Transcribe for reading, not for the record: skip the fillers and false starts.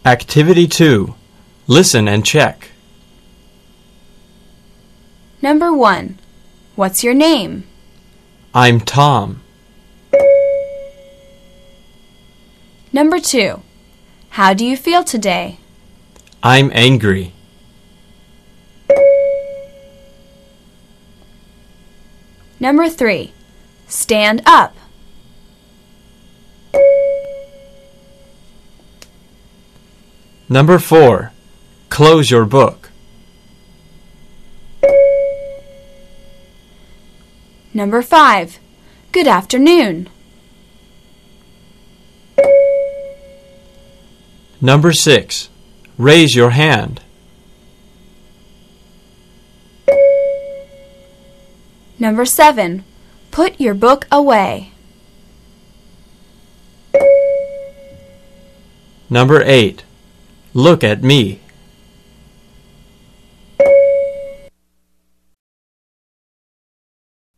Activity 2. Listen and check. Number 1. What's your name? I'm Tom. Number 2. How do you feel today? I'm angry. Number 3. Stand up. Number 4. Close your book. Number 5. Good afternoon. Number 6. Raise your hand. Number 7. Put your book away. Number 8. Look at me.